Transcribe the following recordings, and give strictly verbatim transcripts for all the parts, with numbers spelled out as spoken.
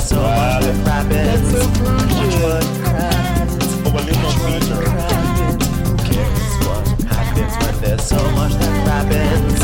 so much that happens. Watch what happens. Watch what happens. Who cares what happens when there's so much that happens?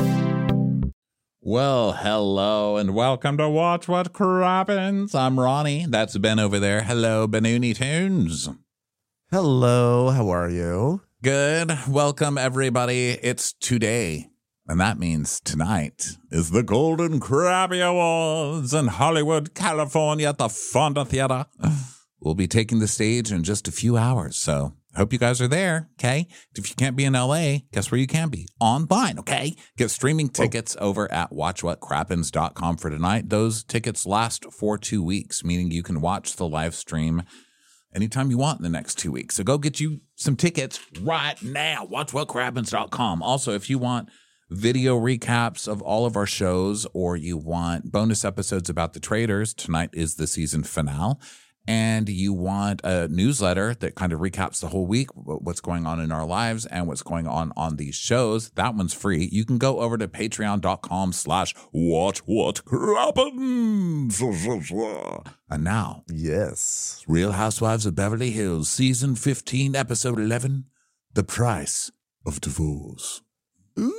Well, hello and welcome to Watch What Crappens. I'm Ronnie. That's Ben over there. Hello, Benoony Tunes. Hello, how are you? Good. Welcome, everybody. It's today, and that means tonight is the Golden Krabby Awards in Hollywood, California at the Fonda Theater. We'll be taking the stage in just a few hours, so hope you guys are there, okay? If you can't be in L A, guess where you can be? Online, okay? Get streaming tickets oh. over at watch what crappens dot com for tonight. Those tickets last for two weeks, meaning you can watch the live stream anytime you want in the next two weeks. So go get you some tickets right now, watch what crappens dot com. Also, if you want video recaps of all of our shows or you want bonus episodes about the traders, tonight is the season finale. And you want a newsletter that kind of recaps the whole week, what's going on in our lives and what's going on on these shows, that one's free. You can go over to patreon.com slash watch what crappens. And now, yes, Real Housewives of Beverly Hills, season fifteen, episode eleven, The Price of Divorce. Ooh,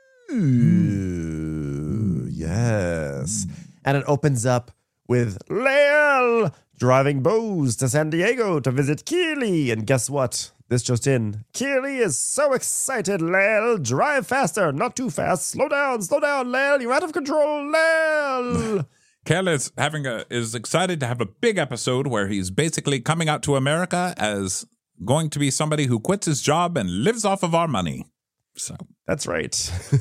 mm. yes. And it opens up with Lael driving Bose to San Diego to visit Keely. And guess what? This just in. Keely is so excited, Lael. Drive faster, not too fast. Slow down, slow down, Lael. You're out of control, Lael. Kel is having a is excited to have a big episode where he's basically coming out to America as going to be somebody who quits his job and lives off of our money. So that's right.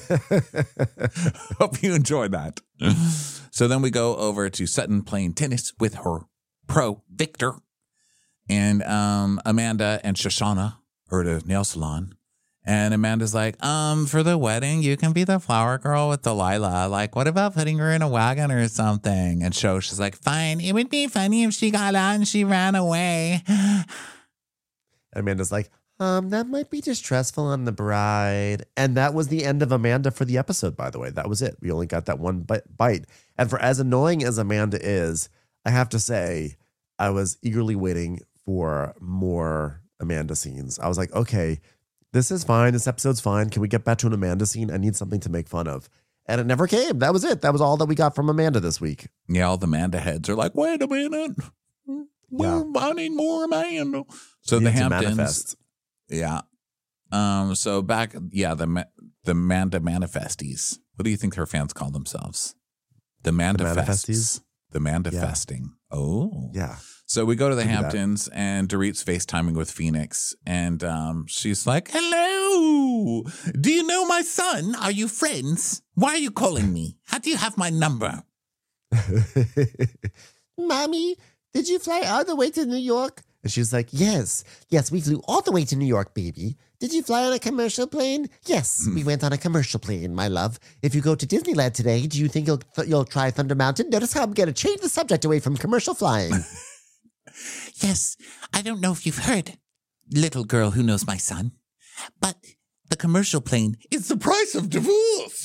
Hope you enjoy that. So then we go over to Sutton playing tennis with her pro Victor, and um, Amanda and Shoshana are at a nail salon. And Amanda's like, um, for the wedding, you can be the flower girl with Delilah. Like, what about putting her in a wagon or something? And Shosh is like, fine. It would be funny if she got out and she ran away. Amanda's like, um, that might be distressful on the bride. And that was the end of Amanda for the episode, by the way. That was it. We only got that one bite. And for as annoying as Amanda is, I have to say, I was eagerly waiting for more Amanda scenes. I was like, okay, this is fine. This episode's fine. Can we get back to an Amanda scene? I need something to make fun of. And it never came. That was it. That was all that we got from Amanda this week. Yeah, all the Amanda heads are like, wait a minute. Yeah. I need more Amanda. So the Hamptons. Yeah. Um. So back, yeah, the the Amanda Manifesties. What do you think her fans call themselves? The Mandafesties. The Mandafesting. Yeah. Oh. Yeah. So we go to the Hamptons and Dorit's FaceTiming with Phoenix. And um, she's like, hello. Do you know my son? Are you friends? Why are you calling me? How do you have my number? Mommy, did you fly all the way to New York? And she's like, yes, yes, we flew all the way to New York, baby. Did you fly on a commercial plane? Yes, we went on a commercial plane, my love. If you go to Disneyland today, do you think you'll th- you'll try Thunder Mountain? Notice how I'm going to change the subject away from commercial flying. Yes, I don't know if you've heard, little girl who knows my son, but the commercial plane is the price of divorce.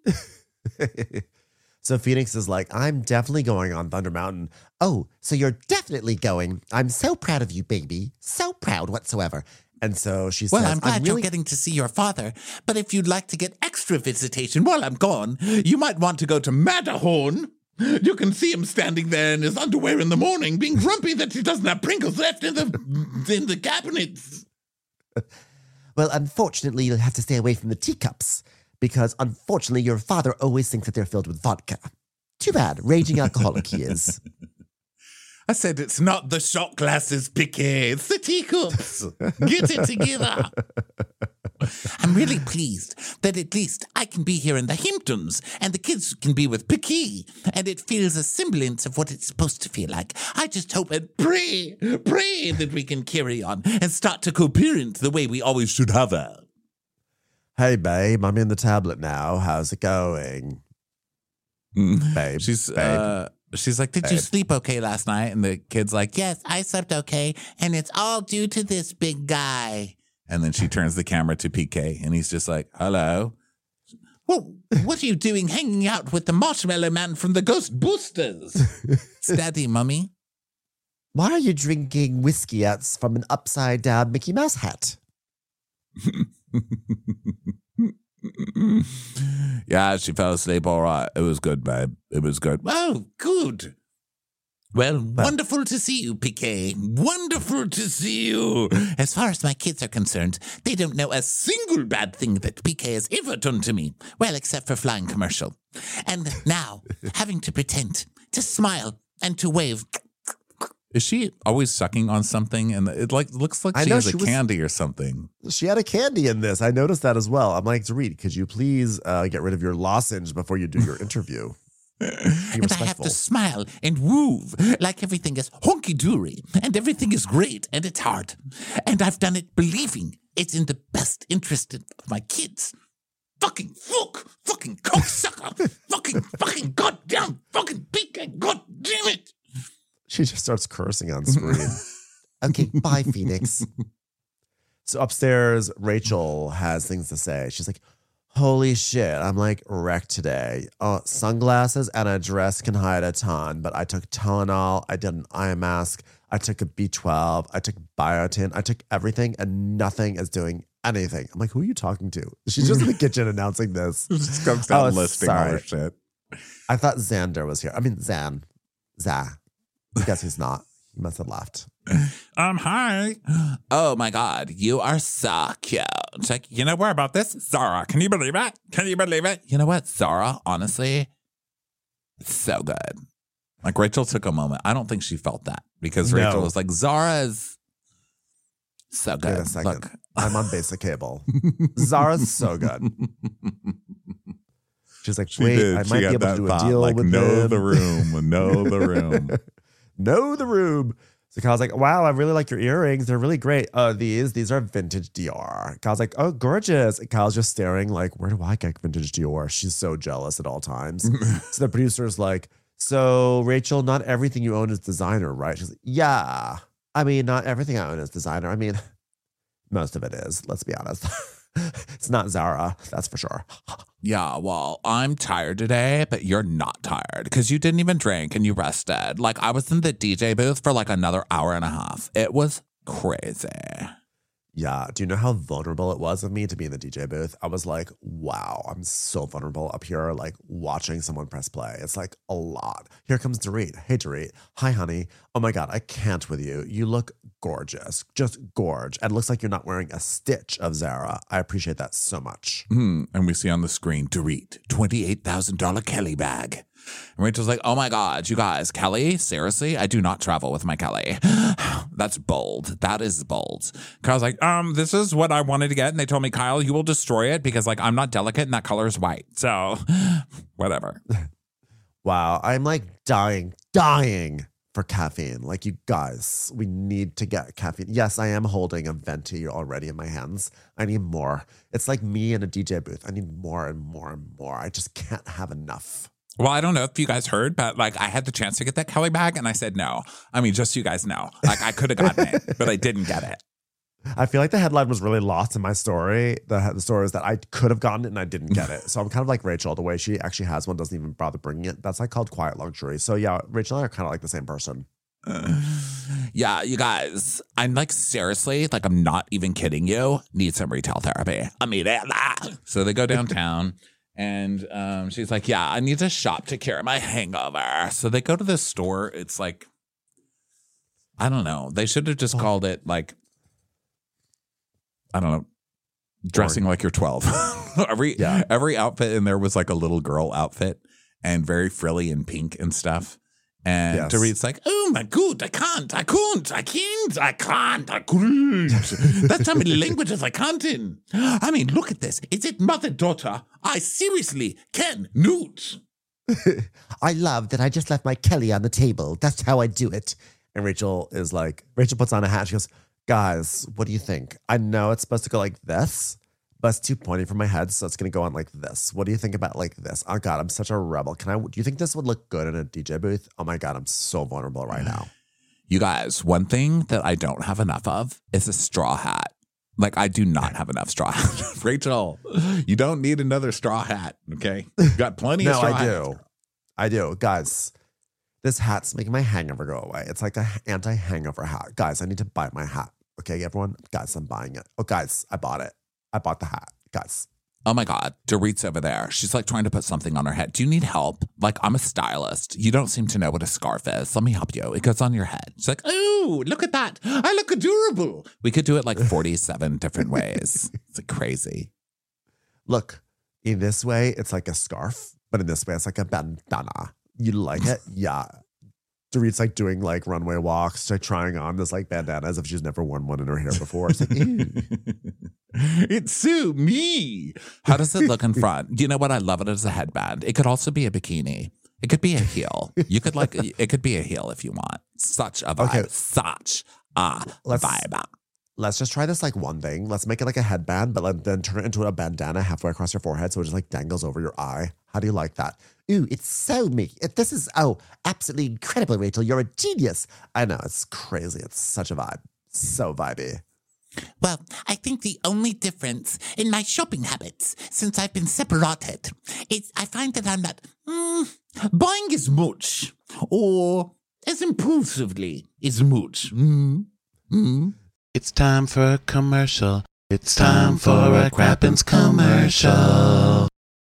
So Phoenix is like, I'm definitely going on Thunder Mountain. Oh, so you're definitely going. I'm so proud of you, baby. So proud whatsoever. And so she says, well, I'm glad I'm really- you're getting to see your father, but if you'd like to get extra visitation while I'm gone, you might want to go to Matterhorn. You can see him standing there in his underwear in the morning, being grumpy that he doesn't have Pringles left in the in the cabinets. Well, unfortunately, you'll have to stay away from the teacups, because unfortunately, your father always thinks that they're filled with vodka. Too bad. Raging alcoholic he is. I said it's not the shot glasses, Piquet. It's the teacups. Get it together. I'm really pleased that at least I can be here in the Hamptons and the kids can be with Piquet, and it feels a semblance of what it's supposed to feel like. I just hope and pray, pray that we can carry on and start to co-parent the way we always should have her. Hey, babe, I'm in the tablet now. How's it going? Mm. Babe, She's, babe. uh, she's like, did Babe. you sleep okay last night? And the kid's like, Yes, I slept okay, and it's all due to this big guy. and then she turns the camera to P K and he's just like, hello. Well, what are you doing hanging out with the Marshmallow Man from the Ghost Boosters? It's Daddy, Mummy. Why are you drinking whiskey out from an upside-down Mickey Mouse hat? Yeah, she fell asleep all right. It was good, babe. It was good. Oh, good. Well, wonderful to see you, Piquet. Wonderful to see you. As far as my kids are concerned, they don't know a single bad thing that Piquet has ever done to me. Well, except for flying commercial. And now, having to pretend, to smile, and to wave. Is she always sucking on something? And it like looks like I she know has she a was- candy or something. She had a candy in this. I noticed that as well. I'm like, Dorit, could you please uh, get rid of your lozenge before you do your interview? Be And I have respectful. to smile and wove like everything is honky-dory and everything is great and it's hard. And I've done it believing it's in the best interest of my kids. Fucking fuck, fucking cocksucker, fucking, fucking goddamn, fucking Piquet, goddamn it. She just starts cursing on screen. Okay, bye, Phoenix. So upstairs, Rachel has things to say. She's like, holy shit, I'm like wrecked today. Uh, sunglasses and a dress can hide a ton, but I took Tylenol, I did an eye mask, I took a B twelve, I took biotin, I took everything, and nothing is doing anything. I'm like, who are you talking to? She's just in the kitchen announcing this. Just comes down Oh, listing all sorry. her shit. I thought Xander was here. I mean, Zan. Zah. I guess he's not. He must have left. Um, hi. Oh my God, you are so cute. Like, you know more about this? Zara, can you believe it? Can you believe it? You know what, Zara, honestly, so good. Like Rachel took a moment. I don't think she felt that because No. Rachel was like, Zara is So Wait good. a second. Look. I'm on basic cable. Zara's so good. She's like, She wait, did. I She might be had able to that do a thought, deal like, with know him. the room, know the room. Know the room. So Kyle's like, wow, I really like your earrings. They're really great. Uh, these, these are vintage Dior. Kyle's like, oh, gorgeous. And Kyle's just staring like, where do I get vintage Dior? She's so jealous at all times. So the producer's like, so Rachel, not everything you own is designer, right? She's like, yeah. I mean, not everything I own is designer. I mean, most of it is, let's be honest. It's not Zara, that's for sure. Yeah, well, I'm tired today, but you're not tired because you didn't even drink and you rested. Like, I was in the D J booth for like another hour and a half. It was crazy. Yeah. Do you know how vulnerable it was of me to be in the D J booth? I was like, wow, I'm so vulnerable up here, like watching someone press play. It's like a lot. Here comes Dorit. Hey, Dorit. Hi, honey. Oh my God, I can't with you. You look gorgeous. Just gorge. And it looks like you're not wearing a stitch of Zara. I appreciate that so much. Hmm. And we see on the screen, Dorit, twenty-eight thousand dollars Kelly bag. And Rachel's like, oh my God, you guys, Kelly, seriously? I do not travel with my Kelly. That's bold. That is bold. Kyle's like, um, this is what I wanted to get. And they told me, Kyle, you will destroy it because like I'm not delicate and that color is white. So whatever. Wow. I'm like dying, dying for caffeine. Like, you guys, we need to get caffeine. Yes, I am holding a venti already in my hands. I need more. It's like me in a D J booth. I need more and more and more. I just can't have enough. Well, I don't know if you guys heard, but like I had the chance to get that Kelly bag and I said no. I mean, just so you guys know, like I could have gotten it, but I didn't get it. I feel like the headline was really lost in my story. The, the story is that I could have gotten it and I didn't get it. So I'm kind of like Rachel. The way she actually has one doesn't even bother bringing it. That's like called quiet luxury. So yeah, Rachel and I are kind of like the same person. Uh, yeah, you guys, I'm like seriously, like I'm not even kidding you, need some retail therapy. I mean, so they go downtown. And um, she's like, yeah, I need to shop to cure my hangover. So they go to this store. It's like, I don't know. They should have just Oh. called it like, I don't know, dressing like you're twelve. every Yeah. every outfit in there was like a little girl outfit and very frilly and pink and stuff. And Yes. Dorit's like, oh my God, I can't, I can't, I can't, I can't, I couldn't. That's how many languages I can't in. I mean, look at this. Is it mother-daughter? I seriously can nude. I love that I just left my Kelly on the table. That's how I do it. And Rachel is like, Rachel puts on a hat. She goes, guys, what do you think? I know it's supposed to go like this, but it's too pointy for my head, so it's going to go on like this. What do you think about like this? Oh God, I'm such a rebel. Can I, do you think this would look good in a D J booth? Oh my God, I'm so vulnerable right now. You guys, one thing that I don't have enough of is a straw hat. Like, I do not have enough straw hat. Rachel, you don't need another straw hat, okay? You've got plenty No, of straw I hats. do. I do. Guys, this hat's making my hangover go away. It's like an anti-hangover hat. Guys, I need to buy my hat. Okay, everyone? Guys, I'm buying it. Oh, guys, I bought it. I bought the hat. Guys. Oh my God, Dorit's over there. She's like trying to put something on her head. Do you need help? Like, I'm a stylist. You don't seem to know what a scarf is. Let me help you. It goes on your head. She's like, oh, look at that. I look adorable. We could do it like forty-seven different ways. It's like crazy. Look, in this way, it's like a scarf, but in this way, it's like a bandana. You like it? Yeah. Dorit's like doing like runway walks, like trying on this like bandana as if she's never worn one in her hair before. It's like, ew. It's so me. How does it look in front? You know what? I love it as a headband. It could also be a bikini. It could be a heel. You could like, it could be a heel if you want. Such a vibe. Okay. Such a Let's- vibe. Let's just try this like one thing. Let's make it like a headband, but like, then turn it into a bandana halfway across your forehead so it just like dangles over your eye. How do you like that? Ooh, it's so me. It, this is, oh, absolutely incredible, Rachel. You're a genius. I know, it's crazy. It's such a vibe. So vibey. Well, I think the only difference in my shopping habits since I've been separated is I find that I'm not mm, buying as much or as impulsively as much. Mm, mm. It's time for a commercial. It's time for a Crappens commercial.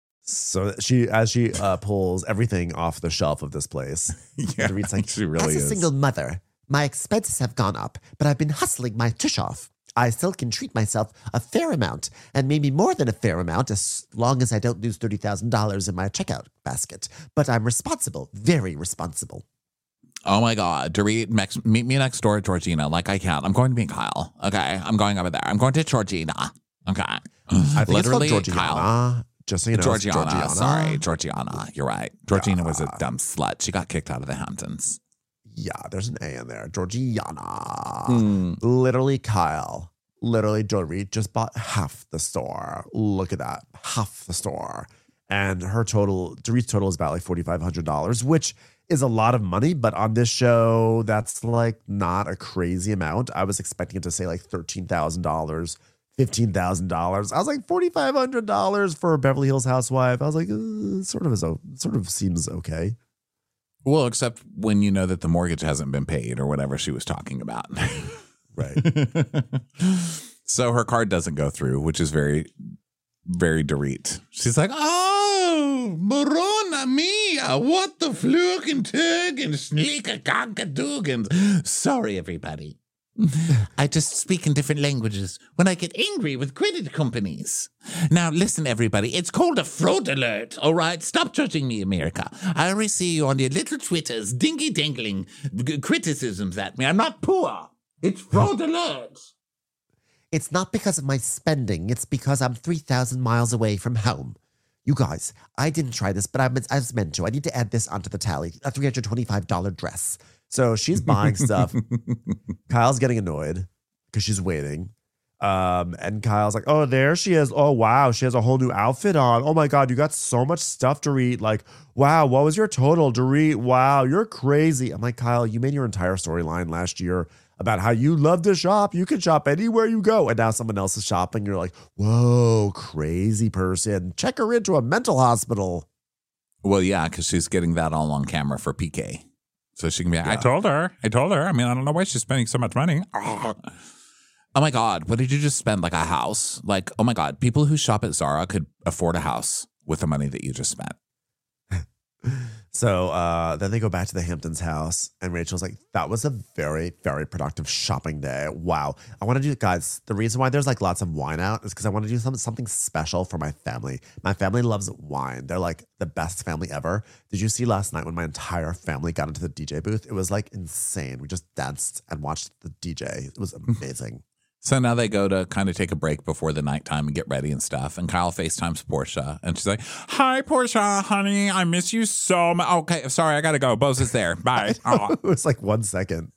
So she, as she uh, pulls everything off the shelf of this place, Yeah, Dorit's like, she really as a is. single mother, my expenses have gone up, but I've been hustling my tush off. I still can treat myself a fair amount, and maybe more than a fair amount, as long as I don't lose thirty thousand dollars in my checkout basket. But I'm responsible, very responsible. Oh my God. Dorit, mex- meet me next door at Georgina. Like I can. I'm going to meet Kyle. Okay. I'm going over there. I'm going to Georgina. Okay. I think Literally, it's called Georgiana. Kyle. Just so you know, it's Georgiana, Georgiana. Sorry, Georgiana. You're right. Georgina was a dumb slut. She got kicked out of the Hamptons. Yeah, there's an A in there. Georgiana. Hmm. Literally, Kyle. Literally, Dorit just bought half the store. Look at that. Half the store. And her total, Dorit's total is about like forty-five hundred dollars, which is a lot of money. But on this show, that's like not a crazy amount. I was expecting it to say like thirteen thousand dollars, fifteen thousand dollars. I was like forty-five hundred dollars for a Beverly Hills housewife. I was like, uh, sort of is, sort of seems okay. Well, except when you know that the mortgage hasn't been paid or whatever she was talking about. Right. So her card doesn't go through, which is very, very Dorit. She's like, oh, Morona mia, what the fluken tugen, sneaker conkadugan. Sorry, everybody. I just speak in different languages when I get angry with credit companies. Now, listen, everybody. It's called a fraud alert, all right? Stop judging me, America. I already see you on your little Twitters, dingy-dangling g- criticisms at me. I'm not poor. It's fraud alert. It's not because of my spending. It's because I'm three thousand miles away from home. You guys, I didn't try this, but I was, I was meant to. I need to add this onto the tally. A three hundred twenty-five dollars dress. So she's buying stuff. Kyle's getting annoyed because she's waiting. Um, and Kyle's like, oh, there she is. Oh, wow. She has a whole new outfit on. Oh, my God. You got so much stuff, Dorit. Like, wow. What was your total, Dorit? Wow. You're crazy. I'm like, Kyle, you made your entire storyline last year about how you love to shop. You can shop anywhere you go. And now someone else is shopping. You're like, whoa, crazy person. Check her into a mental hospital. Well, yeah, because she's getting that all on camera for P K. So she can be, I Yeah. told her. I told her. I mean, I don't know why she's spending so much money. Oh my God, what did you just spend? Like a house? Like, oh my God, people who shop at Zara could afford a house with the money that you just spent. So uh, then they go back to the Hamptons house, and Rachel's like, that was a very, very productive shopping day. Wow. I want to do, guys, the reason why there's like lots of wine out is because I want to do some, something special for my family. My family loves wine. They're like the best family ever. Did you see last night when my entire family got into the D J booth? It was like insane. We just danced and watched the D J. It was amazing. So now they go to kind of take a break before the nighttime and get ready and stuff. And Kyle FaceTimes Portia. And she's like, hi, Portia, honey. I miss you so much. Okay, sorry, I got to go. Bose is there. Bye. Oh. It was like one second.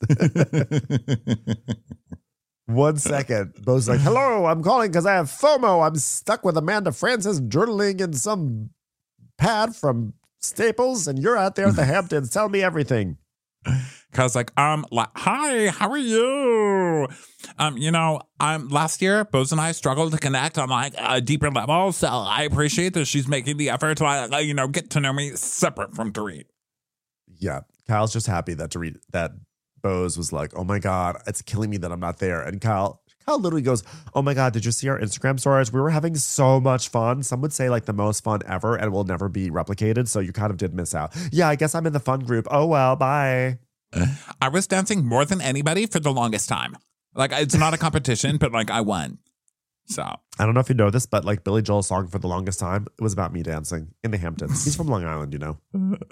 One second. Bo's like, hello, I'm calling because I have FOMO. I'm stuck with Amanda Francis journaling in some pad from Staples, and you're out there at the Hamptons. Tell me everything. Kyle's like, um, like, hi, how are you? Um, you know, um, last year, Bose and I struggled to connect on like a deeper level, so I appreciate that she's making the effort to, like, you know, get to know me separate from Dorit. Yeah, Kyle's just happy that Dorit, that Bose was like, oh my God, it's killing me that I'm not there. And Kyle, Kyle literally goes, oh my God, did you see our Instagram stories? We were having so much fun. Some would say like the most fun ever and will never be replicated. So you kind of did miss out. Yeah, I guess I'm in the fun group. Oh, well, bye. I was dancing more than anybody for the longest time. Like, it's not a competition, but like I won. So I don't know if you know this, but like Billy Joel's song For the Longest Time, it was about me dancing in the Hamptons. He's from Long Island, you know.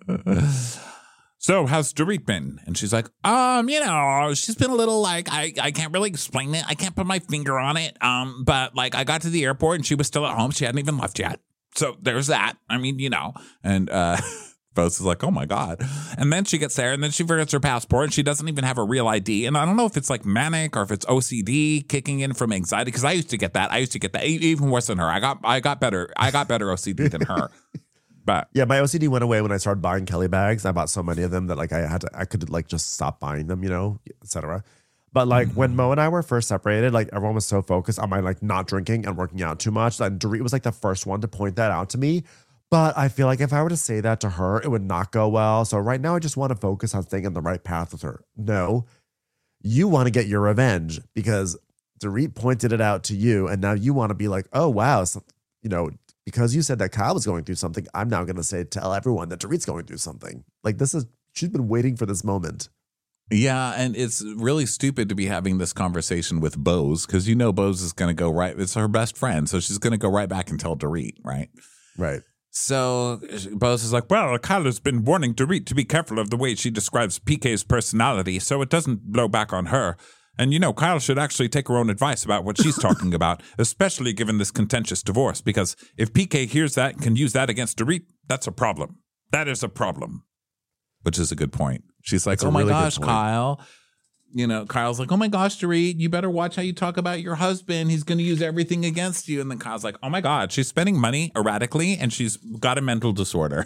So how's Dorit been? And she's like, um, you know, she's been a little like, I, I can't really explain it. I can't put my finger on it. Um, but like I got to the airport and she was still at home. She hadn't even left yet. So there's that. I mean, you know, and uh, Bose is like, oh my God. And then she gets there and then she forgets her passport and she doesn't even have a real I D. And I don't know if it's like manic or if it's O C D kicking in from anxiety. Cause I used to get that. I used to get that even worse than her. I got, I got better. I got better O C D than her. But yeah, my O C D went away when I started buying Kelly bags. I bought so many of them that like I had to, I could like just stop buying them, you know, et cetera. But like mm-hmm. when Mo and I were first separated, like everyone was so focused on my like not drinking and working out too much. And Dorit was like the first one to point that out to me. But I feel like if I were to say that to her, it would not go well. So right now I just want to focus on staying on the right path with her. No, you want to get your revenge because Dorit pointed it out to you. And now you want to be like, oh, wow. So, you know, because you said that Kyle was going through something, I'm now going to say, tell everyone that Dorit's going through something. Like this is, she's been waiting for this moment. Yeah, and it's really stupid to be having this conversation with Bose because you know Bose is going to go right. It's her best friend, so she's going to go right back and tell Dorit, right? Right. So Bose is like, well, Kyle has been warning Dorit to be careful of the way she describes P K's personality so it doesn't blow back on her. And, you know, Kyle should actually take her own advice about what she's talking about, especially given this contentious divorce, because if P K hears that and can use that against Dorit, that's a problem. That is a problem, which is a good point. She's like, That's oh, my really gosh, Kyle. You know, Kyle's like, oh, my gosh, Dorit, you better watch how you talk about your husband. He's going to use everything against you. And then Kyle's like, oh, my God, she's spending money erratically and she's got a mental disorder.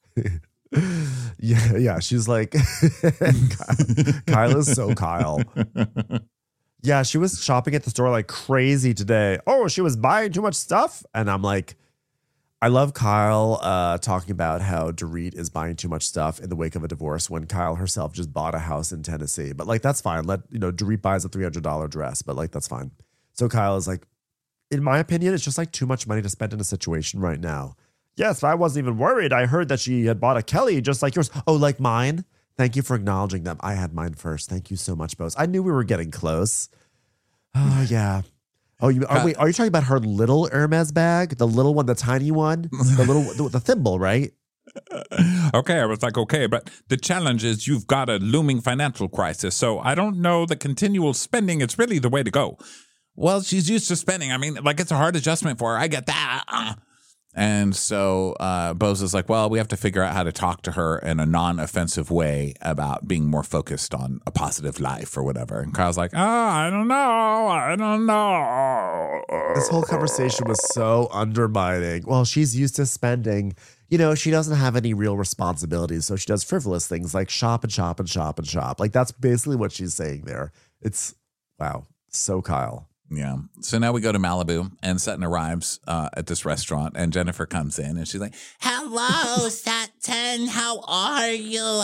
Yeah, yeah. She's like, Kyle, Kyle is so Kyle. Yeah, she was shopping at the store like crazy today. Oh, she was buying too much stuff. And I'm like, I love Kyle uh, talking about how Dorit is buying too much stuff in the wake of a divorce when Kyle herself just bought a house in Tennessee. But like, that's fine. Let, you know, Dorit buys a three hundred dollars dress, but like, that's fine. So Kyle is like, in my opinion, it's just like too much money to spend in a situation right now. Yes, I wasn't even worried. I heard that she had bought a Kelly just like yours. Oh, like mine? Thank you for acknowledging them. I had mine first. Thank you so much, Bose. I knew we were getting close. Oh, yeah. Oh, you are, wait, are you talking about her little Hermes bag? The little one, the tiny one? The little, the, the thimble, right? Okay, I was like, okay, but the challenge is you've got a looming financial crisis. So I don't know the continual spending. It's really the way to go. Well, she's used to spending. I mean, like it's a hard adjustment for her. I get that. Uh. And so uh, Bose is like, well, we have to figure out how to talk to her in a non-offensive way about being more focused on a positive life or whatever. And Kyle's like, oh, I don't know. I don't know. This whole conversation was so undermining. Well, she's used to spending. You know, she doesn't have any real responsibilities. So she does frivolous things like shop and shop and shop and shop. Like that's basically what she's saying there. It's, wow, so Kyle. Yeah. So now we go to Malibu and Sutton arrives uh, at this restaurant and Jennifer comes in and she's like, hello, Sutton. How are you?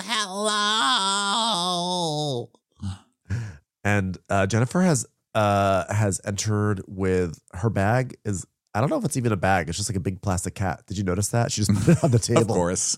Hello. And uh, Jennifer has uh, has entered with her bag is, I don't know if it's even a bag. It's just like a big plastic cat. Did you notice that? She just put it on the table. Of course.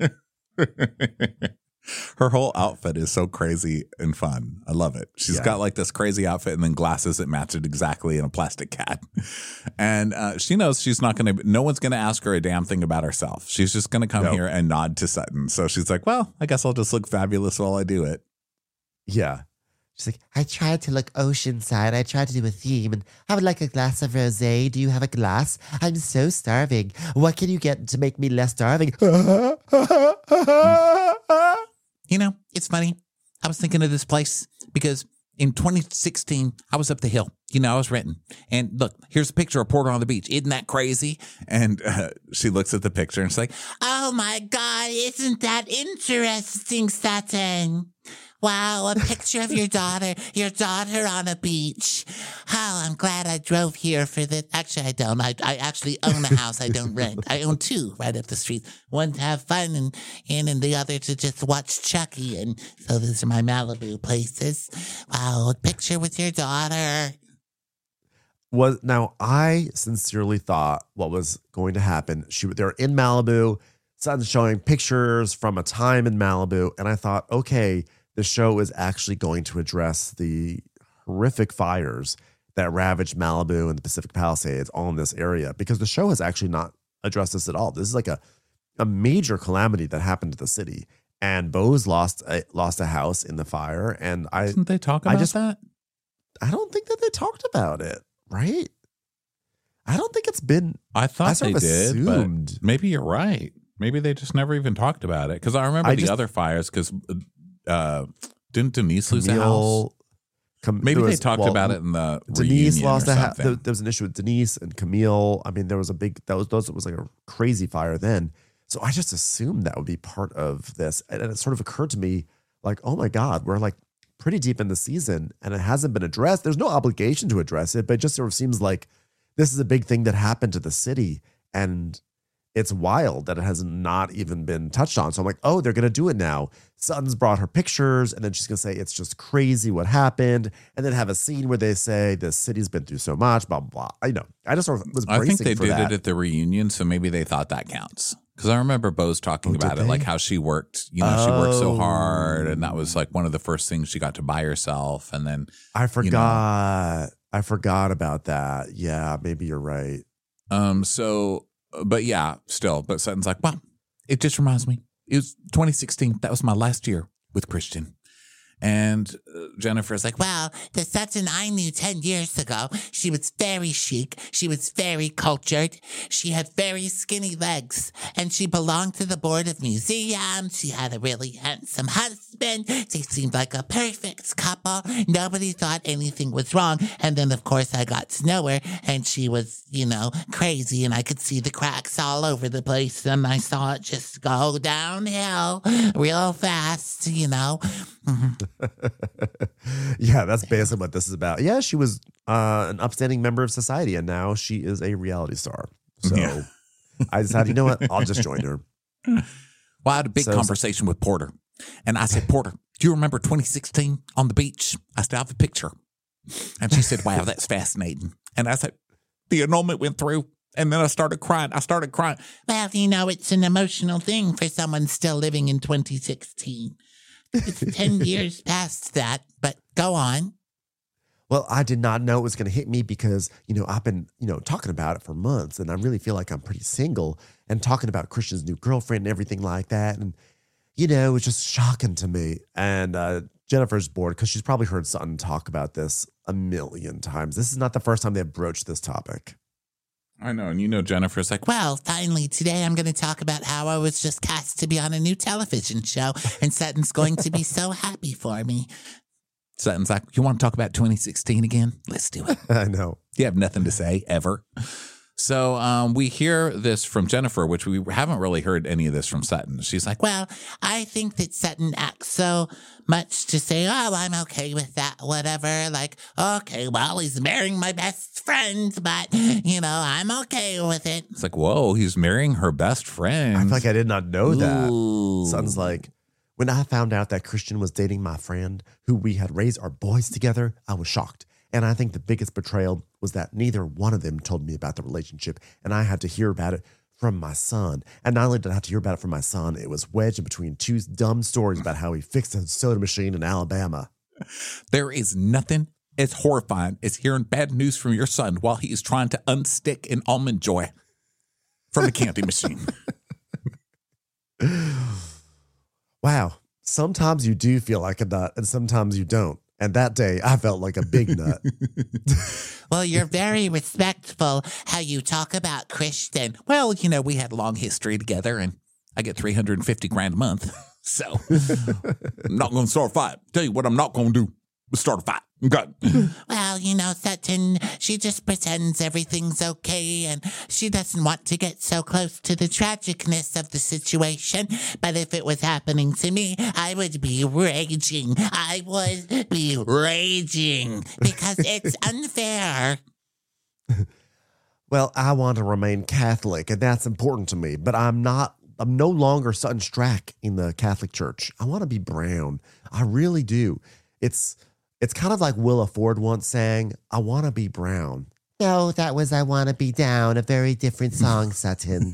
Her whole outfit is so crazy and fun. I love it. She's yeah. got like this crazy outfit and then glasses that match it exactly in a plastic cat. And uh, she knows she's not going to, no one's going to ask her a damn thing about herself. She's just going to come nope. here and nod to Sutton. So she's like, well, I guess I'll just look fabulous while I do it. Yeah. She's like, I tried to look oceanside. I tried to do a theme and I would like a glass of rosé. Do you have a glass? I'm so starving. What can you get to make me less starving? You know, it's funny. I was thinking of this place because in twenty sixteen, I was up the hill. You know, I was renting. And look, here's a picture of Porter on the beach. Isn't that crazy? And uh, she looks at the picture and she's like, oh my God, isn't that interesting, Sutton? wow, a picture of your daughter, your daughter on a beach. Oh, I'm glad I drove here for this. Actually, I don't. I, I actually own a house I don't rent. I own two right up the street. One to have fun and, and, and the other to just watch Chucky. And so these are my Malibu places. Wow, a picture with your daughter. Was now I sincerely thought what was going to happen. She they're in Malibu. Sutton's showing pictures from a time in Malibu, and I thought, okay, the show is actually going to address the horrific fires that ravaged Malibu and the Pacific Palisades, all in this area, because the show has actually not addressed this at all. This is like a a major calamity that happened to the city, and Bose lost a, lost a house in the fire, and I Didn't they talk about I just, that? I don't think that they talked about it, right? I don't think it's been. I thought I sort they of did, assumed. but maybe you're right. Maybe they just never even talked about it. Because I remember I the just- other fires. Because uh, didn't Denise lose a house? Camille, Cam- Maybe there they was- talked well, about it in the Denise reunion lost or a house. something. There, there was an issue with Denise and Camille. I mean, there was a big that was those. It was like a crazy fire then. So I just assumed that would be part of this, and it sort of occurred to me, like, oh my God, we're like pretty deep in the season, and it hasn't been addressed. There's no obligation to address it, but it just sort of seems like this is a big thing that happened to the city, and it's wild that it has not even been touched on. So I'm like, oh, they're going to do it now. Sutton's brought her pictures, and then she's going to say, it's just crazy what happened. And then have a scene where they say, the city's been through so much, blah, blah, blah. I know. I just sort of was I bracing think they for did that. it at the reunion, so maybe they thought that counts. Because I remember Bose talking Oh, did about it, they? like how she worked. You know, she worked so Oh. hard, and that was like one of the first things she got to buy herself. And then, I forgot. I forgot about that. Yeah, maybe you're right. um, so, but yeah, still. But Sutton's like, well, it just reminds me. It was twenty sixteen. That was my last year with Christian. And uh, Jennifer's like, Well, the Sutton I knew ten years ago, she was very chic. She was very cultured. She had very skinny legs. And she belonged to the board of museums. She had a really handsome husband. They seemed like a perfect couple. Nobody thought anything was wrong. And then, of course, I got to know her. And she was, you know, crazy. And I could see the cracks all over the place. And I saw it just go downhill real fast, you know. Yeah, that's basically what this is about. Yeah, she was uh, an upstanding member of society, and now she is a reality star. So Yeah. I decided, you know what? I'll just join her. well, I had a big So- conversation with Porter. And I said, Porter, do you remember twenty sixteen on the beach? I still have a picture. And she said, wow, that's fascinating. And I said, the annulment went through. And then I started crying. I started crying. Well, you know, it's an emotional thing for someone still living in twenty sixteen. It's ten years past that, but go on. Well, I did not know it was going to hit me because, you know, I've been, you know, talking about it for months, and I really feel like I'm pretty single and talking about Christian's new girlfriend and everything like that. And, you know, it was just shocking to me. And uh, Jennifer's bored because she's probably heard Sutton talk about this a million times. This is not the first time they've broached this topic. I know. And you know, Jennifer's like, Well, finally, today I'm going to talk about how I was just cast to be on a new television show, and Sutton's going to be so happy for me. Sutton's like, you want to talk about twenty sixteen again? Let's do it. I know. You have nothing to say ever. So um, we hear this from Jennifer, which we haven't really heard any of this from Sutton. She's like, well, Well, I think that Sutton acts so much to say, oh, I'm okay with that, whatever. Like, okay, well, he's marrying my best friend, but, you know, I'm okay with it. it's like, whoa, he's marrying her best friend. I feel like I did not know that. Ooh. Sutton's like, when I found out that Christian was dating my friend who we had raised our boys together, I was shocked. And I think the biggest betrayal was that neither one of them told me about the relationship, and I had to hear about it from my son. And not only did I have to hear about it from my son, it was wedged in between two dumb stories about how he fixed a soda machine in Alabama. There is nothing as horrifying as hearing bad news from your son while he is trying to unstick an almond joy from a candy machine. Wow. Sometimes you do feel like a nut, and sometimes you don't. And that day, I felt like a big nut. Well, you're very respectful how you talk about Christian. Well, you know, we had a long history together, and I get three hundred fifty grand a month. So I'm not going to start a fight. Tell you what I'm not going to do is start a fight. Good. Well, you know, Sutton, she just pretends everything's okay and she doesn't want to get so close to the tragicness of the situation. But if it was happening to me, I would be raging. I would be raging because it's unfair. Well, I want to remain Catholic, and that's important to me, but I'm not, I'm no longer Sutton Strack in the Catholic Church. I want to be Brown. I really do. It's it's kind of like Willa Ford once sang, I want to be Brown. No, that was I Want to Be Down, a very different song, Sutton.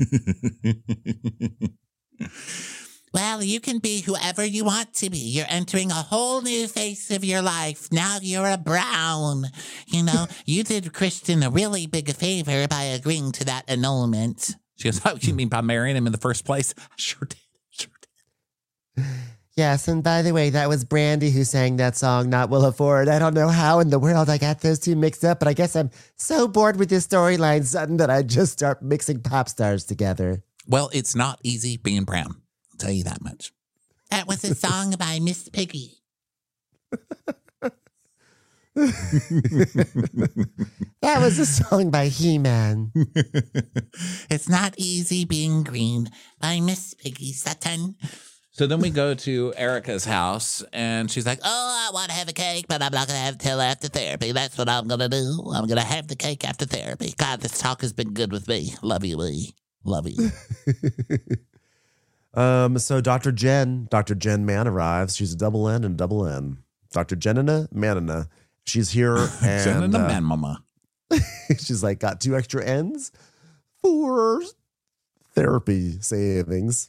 Well, you can be whoever you want to be. You're entering a whole new phase of your life. Now you're a Brown. You know, you did Christian a really big favor by agreeing to that annulment. She goes, oh, you mean by marrying him in the first place? Sure did. Sure did. Yes, and by the way, that was Brandy who sang that song, not Willa Ford. I don't know how in the world I got those two mixed up, but I guess I'm so bored with this storyline, Sutton, that I just start mixing pop stars together. Well, it's not easy being Brown. I'll tell you that much. That was a song by Miss Piggy. That was a song by He-Man. It's Not Easy Being Green by Miss Piggy Sutton. So then we go to Erica's house, and she's like, Oh, I want to have a cake, but I'm not going to have it till after therapy. That's what I'm going to do. I'm going to have the cake after therapy. God, this talk has been good with me. Love you, Lee. Love you. Um, so Doctor Jen, Doctor Jen Mann arrives. She's a double N and a double N. Doctor Jenina Manina. She's here and Jenna uh, Man Mama. she's like got two extra N's for therapy savings.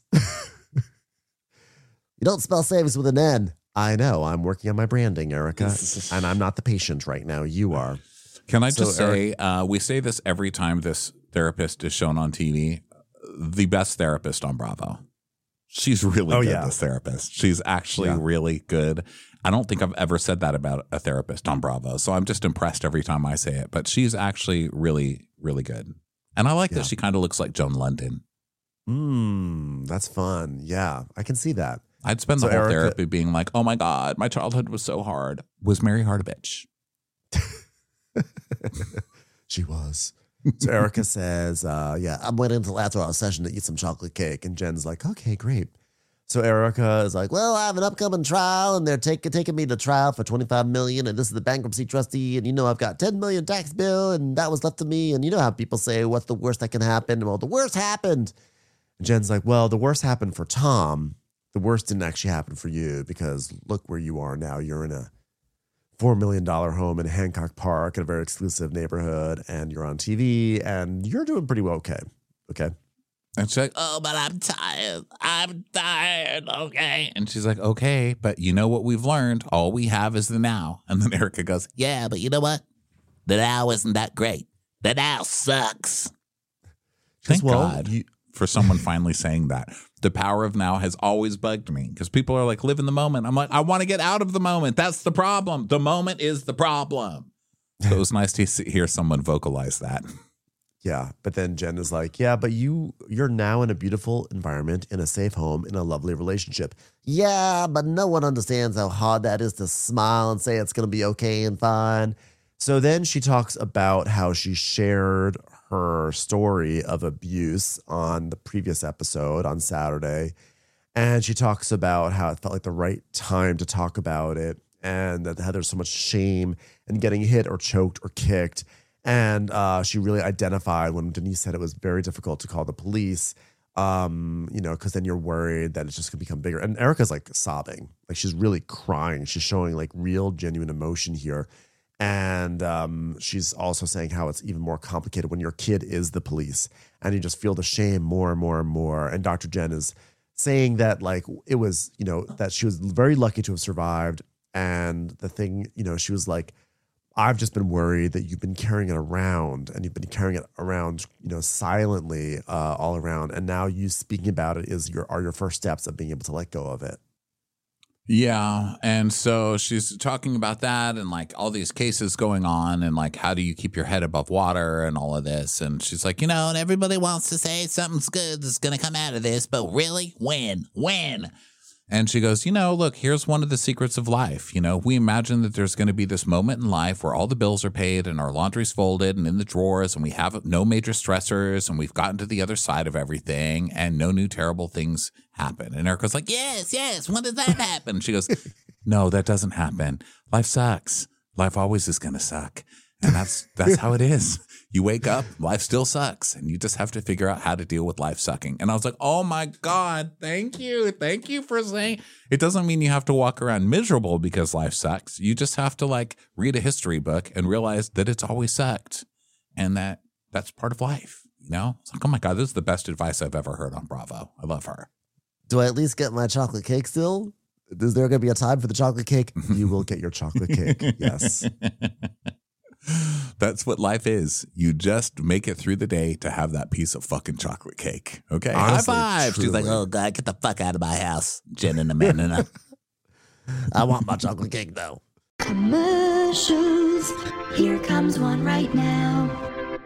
You don't spell savings with an N. I know. I'm working on my branding, Erica, and I'm not the patient right now. You are. Can I So, just say, uh, we say this every time this therapist is shown on T V, the best therapist on Bravo. She's really Oh, good, yeah. this therapist. She's actually Yeah. really good. I don't think I've ever said that about a therapist on Bravo, so I'm just impressed every time I say it. But she's actually really, really good. And I like Yeah. that she kind of looks like Joan London. Mm, that's fun. Yeah, I can see that. I'd spend the So whole Erica- therapy being like, oh my God, my childhood was so hard. Was Mary Hart a bitch? She was. So Erica says, uh, yeah, I'm waiting until after our session to eat some chocolate cake. And Jen's like, okay, great. So Erica is like, well, I have an upcoming trial and they're taking taking me to trial for twenty-five million dollars. And this is the bankruptcy trustee. And you know, I've got ten million dollars tax bill and that was left to me. And you know how people say, what's the worst that can happen? Well, the worst happened. And Jen's like, well, the worst happened for Tom. The worst didn't actually happen for you because look where you are now. You're in a four million dollars home in Hancock Park in a very exclusive neighborhood, and you're on T V, and you're doing pretty well. Okay. Okay. And she's like, Oh, but I'm tired. I'm tired. Okay. and she's like, okay, but you know what we've learned? All we have is the now. And then Erica goes, Yeah, but you know what? The now isn't that great. The now sucks. thank well, God you- for someone finally saying that. The power of now has always bugged me because people are like, live in the moment. I'm like, I want to get out of the moment. That's the problem. The moment is the problem. So it was nice to see, hear someone vocalize that. Yeah. But then Jen is like, yeah, but you, you're now in a beautiful environment, in a safe home, in a lovely relationship. Yeah, but no one understands how hard that is to smile and say it's going to be okay and fine. So then she talks about how she shared her story of abuse on the previous episode on Saturday. And she talks about how it felt like the right time to talk about it and that how there's so much shame in getting hit or choked or kicked. And uh, she really identified when Denise said it was very difficult to call the police, um, you know, because then you're worried that it's just going to become bigger. And Erica's like sobbing, like she's really crying. She's showing like real, genuine emotion here. And um, she's also saying how it's even more complicated when your kid is the police and you just feel the shame more and more and more. And Doctor Jen is saying that like it was, you know, that she was very lucky to have survived. And the thing, you know, she was like, I've just been worried that you've been carrying it around and you've been carrying it around, you know, silently uh, all around. And now you speaking about it is your are your first steps of being able to let go of it. Yeah. And so she's talking about that and like all these cases going on and like, how do you keep your head above water and all of this? And she's like, you know, and everybody wants to say something's good that's going to come out of this, but really, when? When? And she goes, you know, look, here's one of the secrets of life. You know, we imagine that there's going to be this moment in life where all the bills are paid and our laundry's folded and in the drawers and we have no major stressors and we've gotten to the other side of everything and no new terrible things happen. And Erica's like, yes, yes. When does that happen? She goes, no, that doesn't happen. Life sucks. Life always is going to suck. And that's that's how it is. You wake up, life still sucks, and you just have to figure out how to deal with life sucking. And I was like, oh my God, thank you. Thank you for saying it. Doesn't mean you have to walk around miserable because life sucks. You just have to like read a history book and realize that it's always sucked and that that's part of life. You know, it's like, oh my God, this is the best advice I've ever heard on Bravo. I love her. Do I at least get my chocolate cake still? Is there going to be a time for the chocolate cake? You will get your chocolate cake. Yes. That's what life is. You just make it through the day to have that piece of fucking chocolate cake. Okay. Honestly, high five. truly. She's like, oh God, get the fuck out of my house. Jen and Amanda. I want my chocolate cake though. Commercials. Here comes one right now.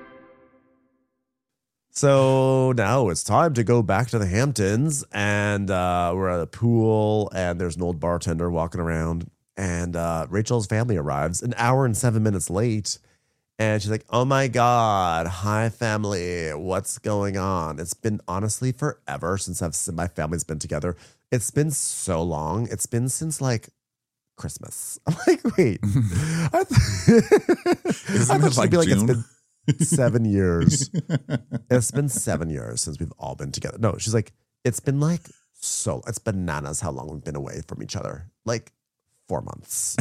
So now it's time to go back to the Hamptons, and uh, we're at a pool, and there's an old bartender walking around, and uh, Rachel's family arrives an hour and seven minutes late, and she's like, oh my God, hi family, what's going on? It's been honestly forever since I've my family's been together. It's been so long. It's been since like Christmas. I'm like, wait. I th- Isn't I thought it like she'd be like, June? it's been seven years. It's been seven years since we've all been together. No, she's like, it's been like so, it's bananas how long we've been away from each other. Like four months.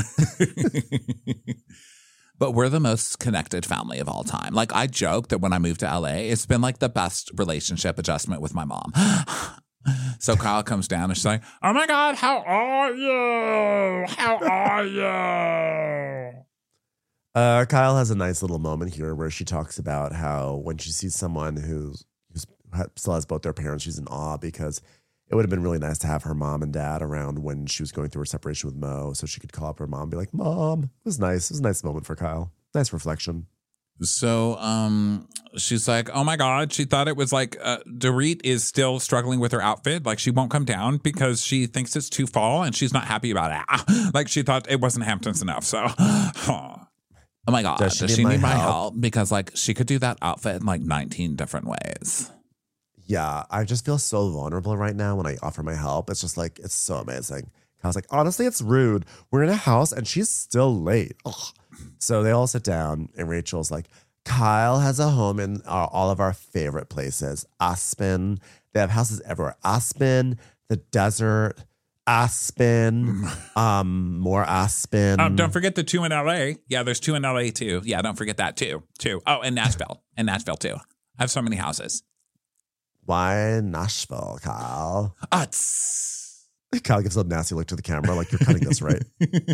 But we're the most connected family of all time. Like I joke that when I moved to L A, it's been like the best relationship adjustment with my mom. So Kyle comes down and she's like, oh my God, how are you? How are you? Uh, Kyle has a nice little moment here where she talks about how when she sees someone who's, who's still has both their parents, she's in awe because it would have been really nice to have her mom and dad around when she was going through her separation with Mo, so she could call up her mom and be like, Mom. It was nice. It was a nice moment for Kyle. Nice reflection. So um, she's like, oh my God, she thought it was like uh, Dorit is still struggling with her outfit. Like she won't come down because she thinks it's too fall and she's not happy about it. Like she thought it wasn't Hamptons enough. So, oh my God, Does she does need she my need my help? help? Because like she could do that outfit in like nineteen different ways. Yeah, I just feel so vulnerable right now when I offer my help. It's just like, it's so amazing. Kyle's like, honestly, it's rude. We're in a house and she's still late. Ugh. So they all sit down and Rachel's like, Kyle has a home in our, all of our favorite places. Aspen. They have houses everywhere. Aspen, the desert, Aspen, um, more Aspen. Oh, don't forget the two in L A. Yeah, there's two in L A too. Yeah, don't forget that too. Too. Oh, and Nashville. And Nashville too. I have so many houses. Why Nashville, Kyle? Ah, tss. Kyle gives a nasty look to the camera like, you're cutting this, right?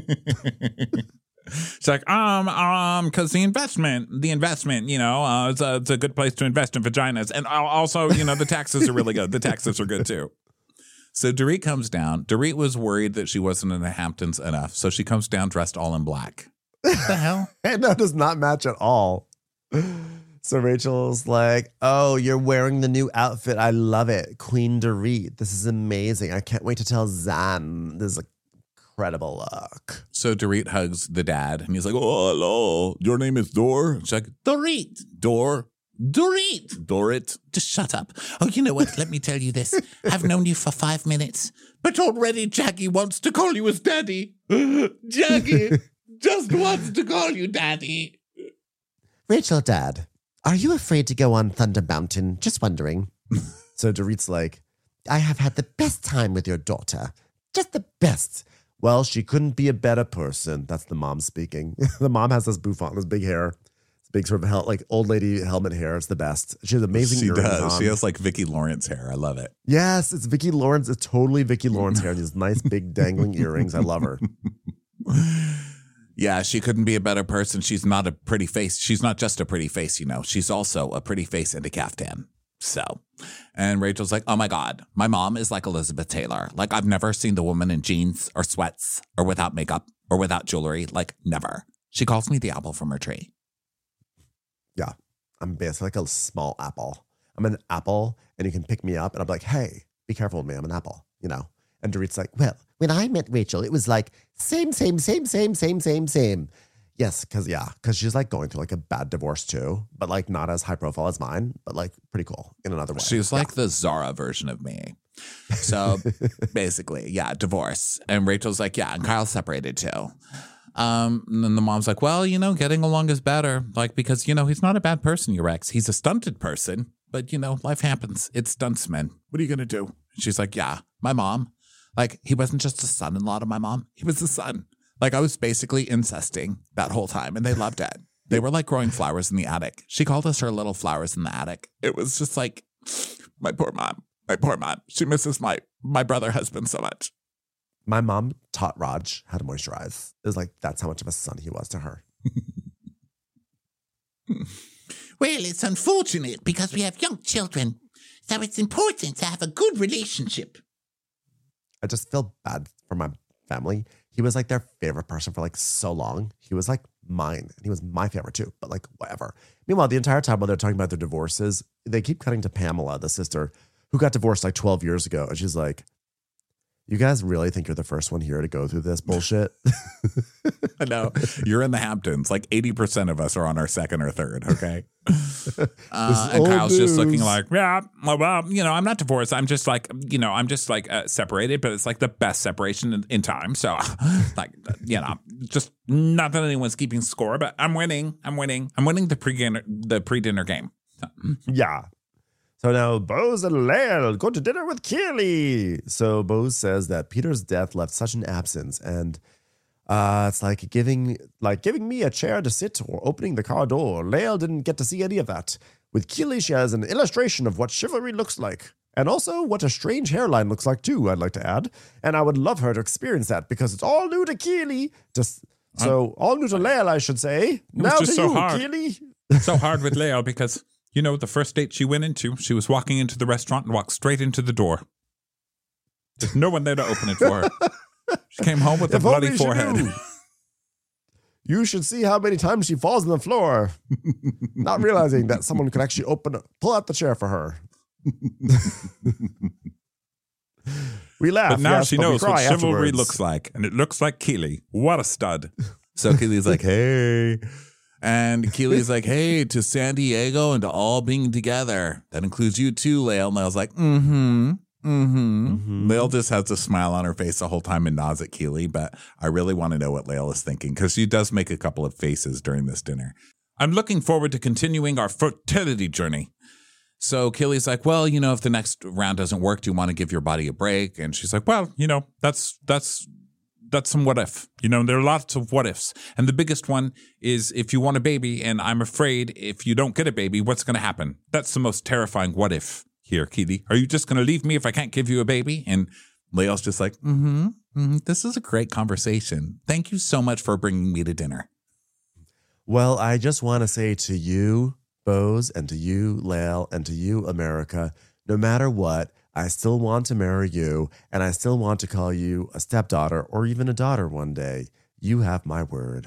It's like, um, um, because the investment, the investment, you know, uh, it's a, it's a good place to invest in vaginas. And al- also, you know, the taxes are really good. The taxes are good too. So Dorit comes down. Dorit was worried that she wasn't in the Hamptons enough. So she comes down dressed all in black. What the hell? And that does not match at all. So Rachel's like, oh, you're wearing the new outfit. I love it. Queen Dorit. This is amazing. I can't wait to tell Zan. This is an incredible look. So Dorit hugs the dad and he's like, oh, hello. Your name is Dor? She's like, Dorit. Dor. Dorit. Dorit. Just shut up. Oh, you know what? Let me tell you this. I've known you for five minutes, but already Jackie wants to call you his daddy. Jackie just wants to call you daddy. Rachel, Dad, are you afraid to go on Thunder Mountain? Just wondering. So Dorit's like, I have had the best time with your daughter. Just the best. well, she couldn't be a better person. That's the mom speaking. The mom has this bouffant, this big hair. This big sort of hel- like old lady helmet hair. It's the best. She has amazing She earrings does. on. She has like Vicki Lawrence hair. I love it. Yes, it's Vicki Lawrence. It's totally Vicki Lawrence hair. These nice big dangling earrings. I love her. Yeah, she couldn't be a better person. She's not a pretty face. She's not just a pretty face, you know. She's also a pretty face and a caftan. So, and Rachel's like, oh my God, my mom is like Elizabeth Taylor. Like, I've never seen the woman in jeans or sweats or without makeup or without jewelry. Like, never. She calls me the apple from her tree. Yeah, I'm basically like a small apple. I'm an apple, and you can pick me up, and I'm like, hey, be careful with me. I'm an apple, you know. And Dorit's like, well, When I met Rachel, it was like same, same, same, same, same, same, same. yes, because yeah, because she's like going through like a bad divorce too, but like not as high profile as mine, but like pretty cool in another way. She's like the Zara version of me. So basically, yeah, divorce. And Rachel's like, yeah, and Kyle's separated too. Um, and then the mom's like, well, you know, getting along is better. Like, because, you know, he's not a bad person, your ex. He's a stunted person, but, you know, life happens. It's stuntsmen. What are you going to do? She's like, yeah, my mom. Like, he wasn't just a son-in-law to my mom. He was a son. Like, I was basically incesting that whole time, and they loved it. They were like growing flowers in the attic. She called us her little flowers in the attic. It was just like, my poor mom. My poor mom. She misses my my brother husband so much. My mom taught Raj how to moisturize. It was like, that's how much of a son he was to her. Well, it's unfortunate because we have young children, so it's important to have a good relationship. I just feel bad for my family. He was like their favorite person for like so long. He was like mine, and he was my favorite too, but like whatever. Meanwhile, the entire time while they're talking about their divorces, they keep cutting to Pamela, the sister, who got divorced like twelve years ago. And she's like, you guys really think you're the first one here to go through this bullshit? I know. You're in the Hamptons. Like eighty percent of us are on our second or third, okay? Uh, and old Kyle's just looking news. like, yeah, well, well, you know, I'm not divorced. I'm just like, you know, I'm just like uh, separated, but it's like the best separation in, in time. So, like, you know, just not that anyone's keeping score, but I'm winning. I'm winning. I'm winning the pre-dinner, the pre-dinner game. Yeah. So now Bose and Lael go to dinner with Keely. So Bose says that Peter's death left such an absence, and uh, it's like giving like giving me a chair to sit or opening the car door. Lael didn't get to see any of that. With Keely, she has an illustration of what chivalry looks like, and also what a strange hairline looks like too, I'd like to add. And I would love her to experience that because it's all new to Keely. Just so all new to Lael, I should say. Now to just so you, hard. Keely. So hard with Leo because, you know, the first date she went into, she was walking into the restaurant and walked straight into the door. There's no one there to open it for her. She came home with a If bloody only she forehead. knew. You should see how many times she falls on the floor, not realizing that someone could actually open, pull out the chair for her. We laugh. But now yes, she but we knows what cry chivalry afterwards. looks like, and it looks like Keely. What a stud. So Keely's like, hey. And Keely's like, hey, to San Diego and to all being together. That includes you too, Lael. And Lael's like, mm-hmm, mm-hmm. Mhm. Lael just has a smile on her face the whole time and nods at Keely, but I really want to know what Lael is thinking because she does make a couple of faces during this dinner. I'm looking forward to continuing our fertility journey. So Keely's like, well, you know, if the next round doesn't work, do you want to give your body a break? And she's like, well, you know, that's that's that's some what if. You know, there are lots of what ifs. And the biggest one is if you want a baby, and I'm afraid if you don't get a baby, what's going to happen? That's the most terrifying what if here, Keely. Are you just going to leave me if I can't give you a baby? And Lael's just like, mm-hmm, mm-hmm, this is a great conversation. Thank you so much for bringing me to dinner. Well, I just want to say to you, Bose, and to you, Lael, and to you, America, no matter what, I still want to marry you, and I still want to call you a stepdaughter or even a daughter one day. You have my word.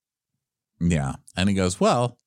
Yeah. And he goes, well,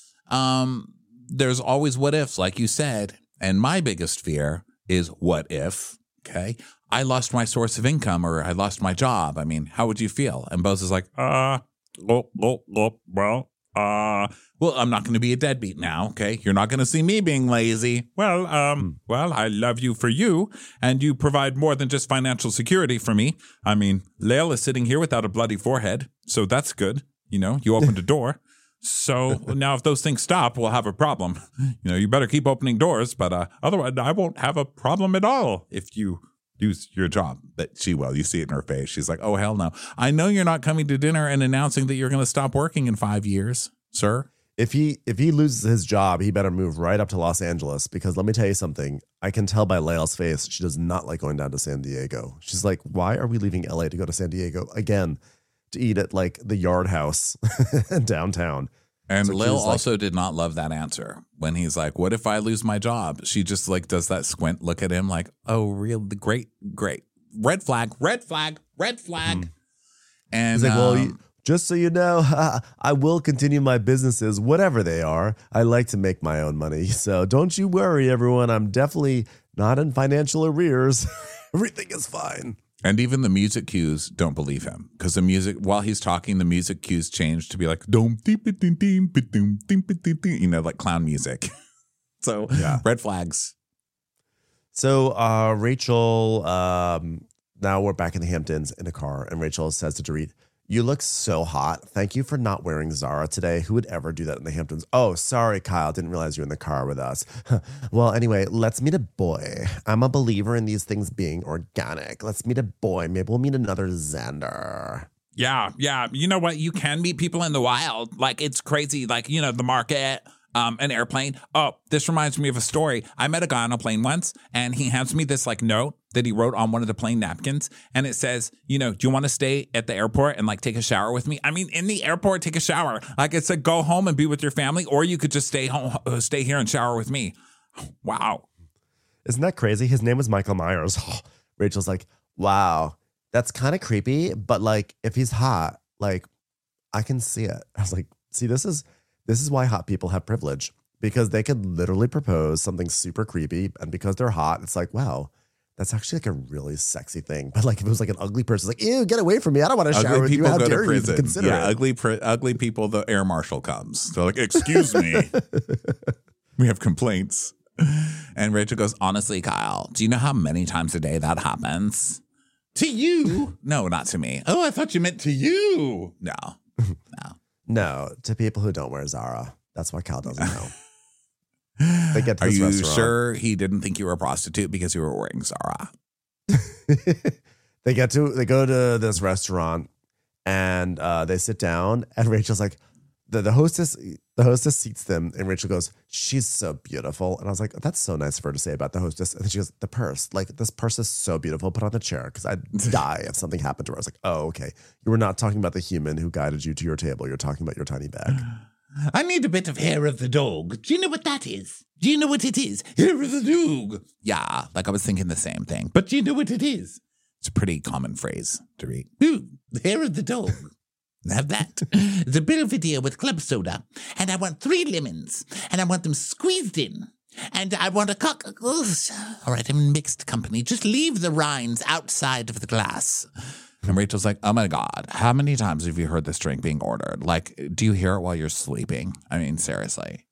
um, there's always what ifs, like you said. And my biggest fear is what if, okay, I lost my source of income or I lost my job. I mean, how would you feel? And Bose is like, uh, oh, oh, oh, well, uh, well, I'm not going to be a deadbeat now, okay? You're not going to see me being lazy. Well, um, well, I love you for you, and you provide more than just financial security for me. I mean, Lael is sitting here without a bloody forehead, so that's good. You know, you opened a door. So now if those things stop, we'll have a problem. You know, you better keep opening doors, but uh, otherwise I won't have a problem at all if you use your job. But she will. You see it in her face. She's like, oh, hell no. I know you're not coming to dinner and announcing that you're going to stop working in five years, sir. If he if he loses his job, he better move right up to Los Angeles because let me tell you something. I can tell by Lael's face, she does not like going down to San Diego. She's like, why are we leaving L A to go to San Diego again to eat at like the Yard House downtown? And So Lil she's like- also did not love that answer when he's like, what if I lose my job? She just like does that squint look at him like, oh, real great, great. Red flag, red flag, red flag. Mhm. And He's like, well, um, you- just so you know, I will continue my businesses, whatever they are. I like to make my own money. So don't you worry, everyone. I'm definitely not in financial arrears. Everything is fine. And even the music cues don't believe him because the music, while he's talking, the music cues change to be like, dum, dee, dee, dee, dee, dee, dee, dee, dee, you know, like clown music. So Yeah. red flags. So uh, Rachel, um, now we're back in the Hamptons in a car, and Rachel says to Dorit, "You look so hot. Thank you for not wearing Zara today. Who would ever do that in the Hamptons?" "Oh, sorry, Kyle. Didn't realize you were in the car with us." "Well, anyway, let's meet a boy. I'm a believer in these things being organic. Let's meet a boy. Maybe we'll meet another Xander." Yeah, yeah. You know what? You can meet people in the wild. Like, it's crazy. Like, you know, the market, um, an airplane. Oh, this reminds me of a story. I met a guy on a plane once, and he hands me this, like, note that he wrote on one of the plane napkins. And it says, you know, do you want to stay at the airport and, like, take a shower with me? I mean, in the airport, take a shower. Like, it said, go home and be with your family, or you could just stay home, uh, stay here and shower with me. Wow. Isn't that crazy? His name was Michael Myers. Rachel's like, wow, that's kind of creepy, but like if he's hot, like I can see it. I was like, see, this is this is why hot people have privilege, because they could literally propose something super creepy, and because they're hot, it's like, wow, that's actually like a really sexy thing. But like if it was like an ugly person, it's like, ew, get away from me. I don't want to shower Ugly with you. people How go to dare you even prison. consider Yeah, it? ugly, pr- ugly people, the air marshal comes. They're like, excuse me. We have complaints. And Rachel goes, honestly, Kyle, do you know how many times a day that happens? To you? No, not to me. Oh, I thought you meant to you. No, no. No, to people who don't wear Zara. That's why Kyle doesn't know. They get to Are this you restaurant. sure he didn't think you were a prostitute because you were wearing Zara? They get to they go to this restaurant, and uh, they sit down, and Rachel's like, the, the hostess the hostess seats them, and Rachel goes, "She's so beautiful." And I was like, that's so nice of her to say about the hostess. And then she goes, "The purse, like this purse is so beautiful. Put on the chair because I'd die if something happened to her." I was like, oh, okay. You were not talking about the human who guided you to your table. You're talking about your tiny bag. I need a bit of hair of the dog. Do you know what that is? Do you know what it is? Hair of the dog. Yeah, like I was thinking the same thing. But do you know what it is? It's a pretty common phrase to read. Ooh, the hair of the dog. Have that. The bill video with club soda. And I want three lemons. And I want them squeezed in. And I want a cock. All right, I'm in mixed company. Just leave the rinds outside of the glass. And Rachel's like, oh my God, how many times have you heard this drink being ordered? Like, do you hear it while you're sleeping? I mean, seriously.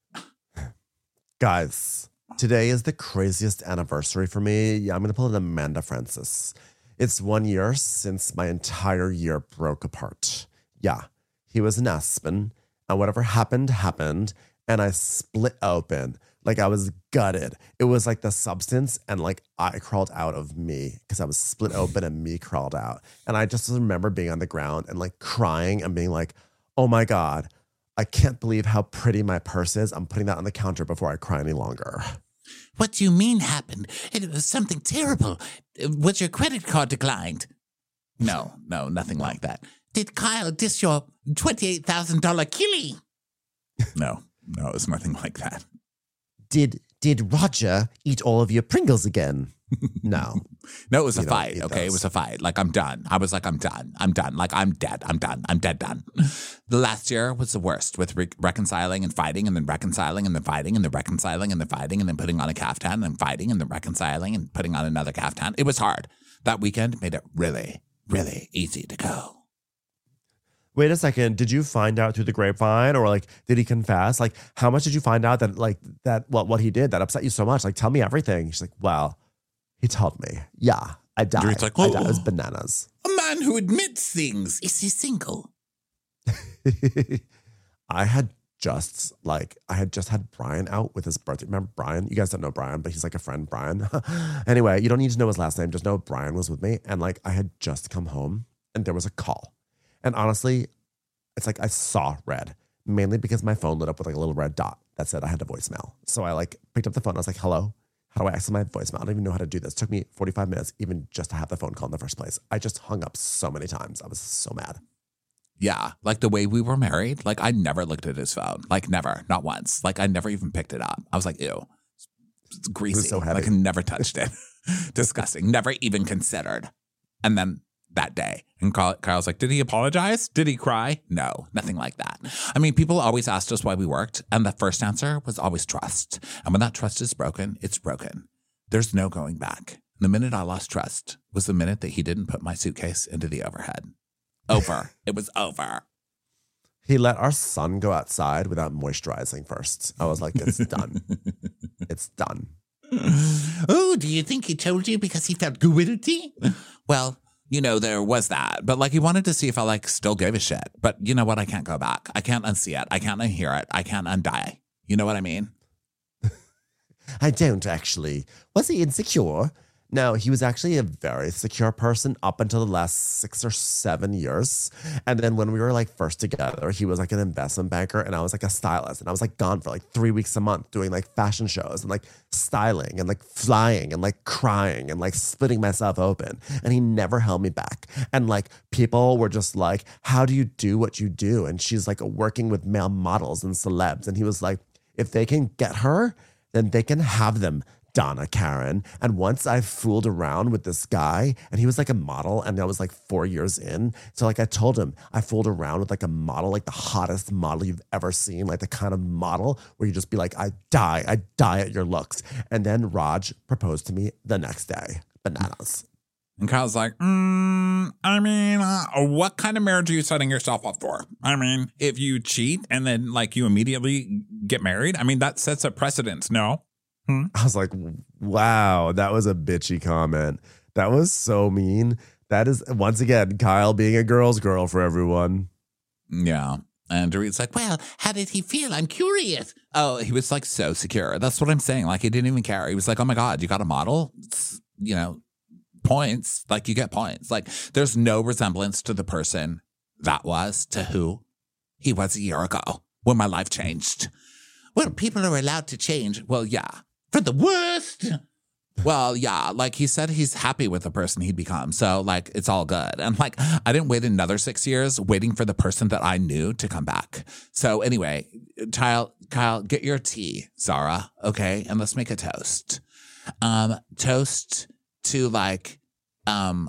Guys, today is the craziest anniversary for me. Yeah, I'm going to pull an Amanda Francis. It's one year since my entire year broke apart. Yeah, he was an Aspen, and whatever happened, happened, and I split open. Like I was gutted. It was like the substance, and like I crawled out of me because I was split open and me crawled out. And I just remember being on the ground and like crying and being like, oh my God, I can't believe how pretty my purse is. I'm putting that on the counter before I cry any longer. What do you mean happened? It was something terrible. Was your credit card declined? No, no, nothing like that. Did Kyle diss your twenty-eight thousand dollars killie? No, no, it's nothing like that. Did did Roger eat all of your Pringles again? No. No, it was a You don't fight, eat okay? those. It was a fight. Like, I'm done. I was like, I'm done. I'm done. Like, I'm dead. I'm done. I'm dead done. The last year was the worst with re- reconciling and fighting and then reconciling and then fighting and then reconciling and then fighting and then putting on a caftan and then fighting and then reconciling and putting on another caftan. It was hard. That weekend made it really, really easy to go. Wait a second. Did you find out through the grapevine, or like did he confess? Like, how much did you find out that like that what what he did that upset you so much? Like, tell me everything. She's like, well, he told me. Yeah, I died. It's like, I died. It oh. was bananas. A man who admits things. Is he single? I had just like I had just had Brian out with his birthday. Remember Brian? You guys don't know Brian, but he's like a friend, Brian. Anyway, you don't need to know his last name. Just know Brian was with me, and like I had just come home, and there was a call. And honestly, it's like I saw red, mainly because my phone lit up with like a little red dot that said I had a voicemail. So I like picked up the phone. I was like, hello, how do I access my voicemail? I don't even know how to do this. It took me forty-five minutes even just to have the phone call in the first place. I just hung up so many times. I was so mad. Yeah, like the way we were married, like I never looked at his phone. Like never, not once. Like I never even picked it up. I was like, ew, it's greasy. so heavy. Like I never touched it. Disgusting. Never even considered. And then that day, and Kyle- Kyle's like, did he apologize? Did he cry? No, nothing like that. I mean, people always asked us why we worked, and the first answer was always trust. And when that trust is broken, it's broken. There's no going back. The minute I lost trust was the minute that he didn't put my suitcase into the overhead. Over. It was over. He let our son go outside without moisturizing first. I was like, it's done. It's done. Oh, do you think he told you because he felt guilty? Well, you know, there was that. But like he wanted to see if I like still gave a shit. But you know what? I can't go back. I can't unsee it. I can't unhear it. I can't undie. You know what I mean? I don't actually. Was he insecure? No, he was actually a very secure person up until the last six or seven years. And then when we were like first together, he was like an investment banker and I was like a stylist. And I was like gone for like three weeks a month doing like fashion shows and like styling and like flying and like crying and like splitting myself open. And he never held me back. And like people were just like, how do you do what you do? And she's like working with male models and celebs. And he was like, if they can get her, then they can have them, Donna Karen. And once I fooled around with this guy, and he was like a model, and I was like four years in. So like I told him, I fooled around with like a model, like the hottest model you've ever seen, like the kind of model where you just be like, I die, I die at your looks. And then Raj proposed to me the next day. Bananas. And Kyle's like, mm, I mean, uh, what kind of marriage are you setting yourself up for? I mean, if you cheat and then like you immediately get married, I mean, that sets a precedence, no? Hmm? I was like, wow, that was a bitchy comment. That was so mean. That is, once again, Kyle being a girl's girl for everyone. Yeah. And Dorit's like, well, How did he feel? I'm curious. oh, he was like so secure. That's what I'm saying. Like he didn't even care. He was like, oh my God, you got a model? It's, you know, points. Like you get points. Like there's no resemblance to the person that was to who he was a year ago when my life changed. Well, people are allowed to change. Well, yeah. For the worst. Well, yeah, like he said he's happy with the person he'd become. So, like, it's all good. And, like, I didn't wait another six years waiting for the person that I knew to come back. So, anyway, Kyle, Kyle, get your tea, Zara, okay? And let's make a toast. Um, toast to, like, um,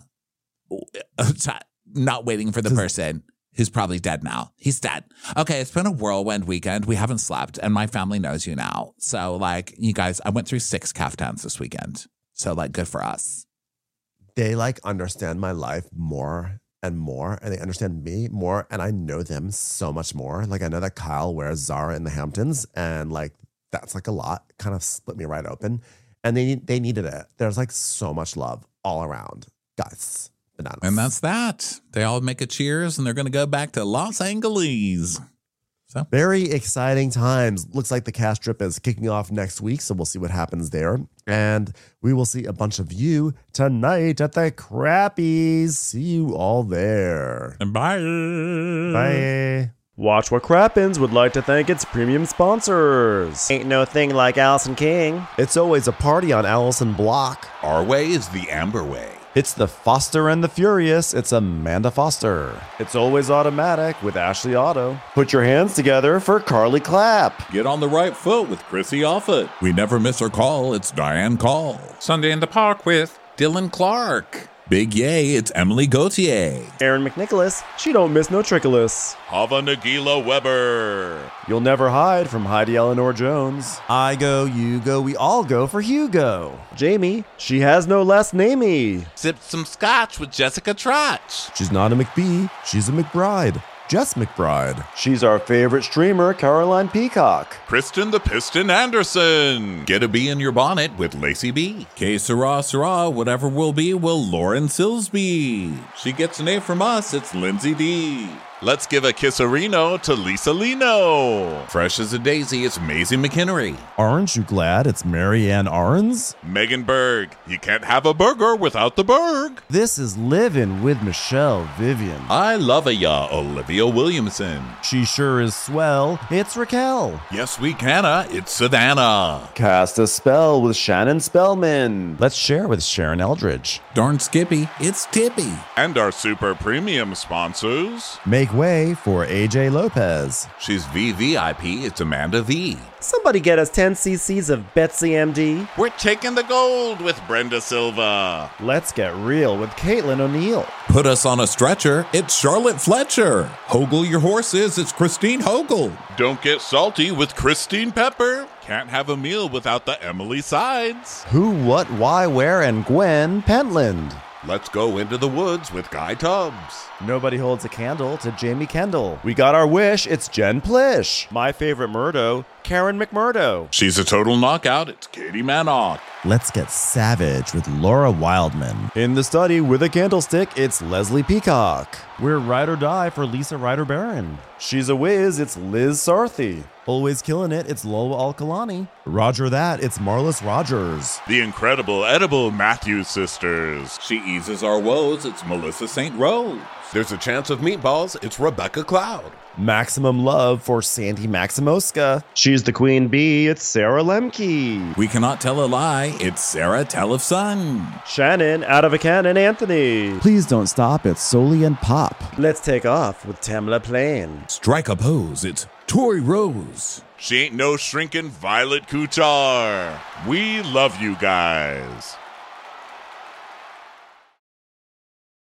not waiting for the person who's probably dead now. He's dead. Okay, it's been a whirlwind weekend. We haven't slept, and my family knows you now. So, like, you guys, I went through six caftans this weekend. So, like, good for us. They, like, understand my life more and more, and they understand me more, and I know them so much more. Like, I know that Kyle wears Zara in the Hamptons, and, like, that's, like, a lot. Kind of split me right open. And they they needed it. There's, like, so much love all around. Guys. Bananas. And that's that. They all make a cheers and they're going to go back to Los Angeles. So very exciting times. Looks like the cast trip is kicking off next week, so we'll see what happens there. And we will see a bunch of you tonight at the Crappies. See you all there. And bye. Bye. Watch What Crappens would like to thank its premium sponsors. Ain't no thing like Allison King. It's always a party on Allison Block. Our way is the Amber way. It's the Foster and the Furious. It's Amanda Foster. It's always automatic with Ashley Auto. Put your hands together for Carly Clapp. Get on the right foot with Chrissy Offit. We never miss her call. It's Diane Call. Sunday in the Park with Dylan Clark. Big yay, it's Emily Gauthier. Aaron McNicholas. She don't miss no trickolas. Hava Nagila Weber. You'll never hide from Heidi Eleanor Jones. I go, you go, we all go for Hugo. Jamie. She has no last namey. Sipped some scotch with Jessica Trotch. She's not a McBee. She's a McBride. Jess McBride. She's our favorite streamer, Caroline Peacock. Kristen the Piston Anderson. Get a bee in your bonnet with Lacey B. Que sera, sera, whatever will be, will Lauren Silsby. She gets an A from us, it's Lindsay D. Let's give a kisserino to Lisa Lino. Fresh as a daisy, it's Maisie McHenry. Aren't you glad it's Marianne Arns? Megan Berg. You can't have a burger without the Berg. This is Livin' with Michelle Vivian. I love a ya, Olivia Williamson. She sure is swell. It's Raquel. Yes, we canna. It's Savannah. Cast a spell with Shannon Spellman. Let's share with Sharon Eldridge. Darn Skippy, it's Tippy. And our super premium sponsors. Make way for A J Lopez. She's V V I P, it's Amanda V. Somebody get us ten cc's of Betsy M D. We're taking the gold with Brenda Silva. Let's get real with Caitlin O'Neill. Put us on a stretcher, it's Charlotte Fletcher. Hoggle your horses, it's Christine Hoggle. Don't get salty with Christine Pepper. Can't have a meal without the Emily sides. Who, What, Why, Where, and Gwen Pentland. Let's go into the woods with Guy Tubbs. Nobody holds a candle to Jamie Kendall. We got our wish, it's Jen Plish. My favorite Murdo, Karen McMurdo. She's a total knockout. It's Katie Manock. Let's get savage with Laura Wildman. In the study with a candlestick, it's Leslie Peacock. We're Ride or Die for Lisa Ryder Barron. She's a whiz, it's Liz Sarthy. Always killing it, it's Lola Alkalani. Roger that, it's Marlis Rogers. The incredible edible Matthews sisters. She eases our woes. It's Melissa Saint Rose. There's a chance of meatballs. It's Rebecca Cloud. Maximum love for Sandy Maximoska. She's the queen bee, it's Sarah Lemke. We cannot tell a lie. It's Sarah Telefson. Shannon, out of a cannon, Anthony. Please don't stop, it's Soli and Pop. Let's take off with Tamla Plain. Strike a pose. It's Tori Rose. She ain't no shrinking Violet Kuchar. We love you guys.